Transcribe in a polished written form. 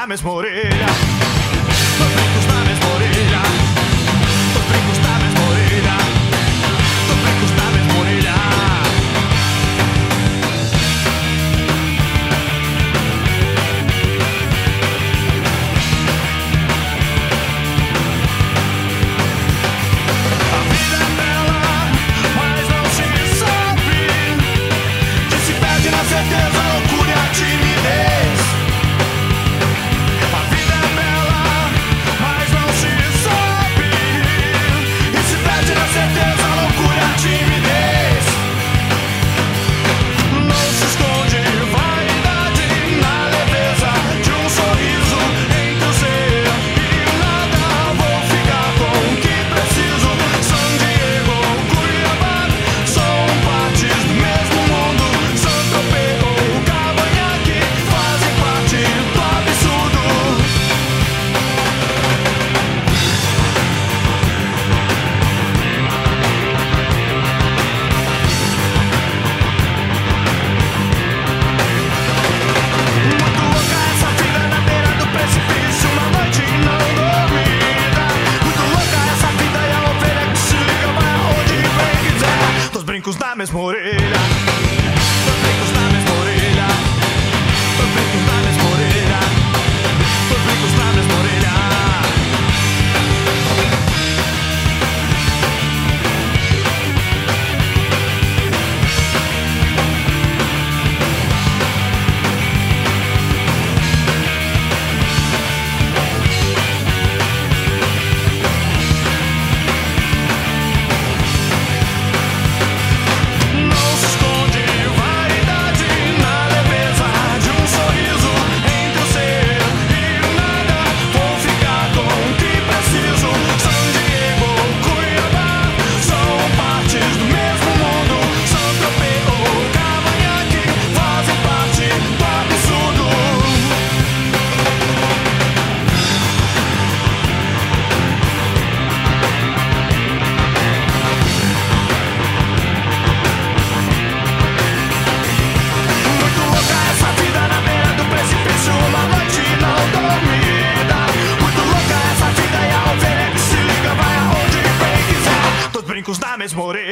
mesma orelha. Dois brincos na mesma orelha. Dois brincos na mesma orelha. Dois brincos na mesma orelha. A vida é bela, mas não se sabe. Que se perde na certeza, a loucura e a timidez. A vida é bela, mas não se sabe. E se perde na certeza, a loucura e a timidez. Não se esconde vaidade na leveza de um sorriso entre o ser e o nada. Vou ficar com o que preciso. São Diego, Cuiabá, são partes do mesmo mundo. São Tropez ou Cavanhaque fazem parte do absurdo. Muito louca essa vida na beira do precipício, uma noite não dormida. Muito louca essa vida e a ovelha que se liga vai aonde bem quiser. Dois brincos na mesma orelha. Dois brincos na mesma orelha. Dois brincos na mesma orelha. Dois brincos na mesma orelha. Não se esconde vaidade na leveza de um sorriso entre o ser e o nada. Vou ficar com o que preciso. São Diego, Cuiabá, são partes do mesmo mundo. São Tropez ou Cavanhaque fazem parte do absurdo. Muito louca essa vida na beira do precipício, uma noite não dormida. Muito louca essa vida e a ovelha que se liga vai aonde bem quiser. Dois brincos na mesma orelha.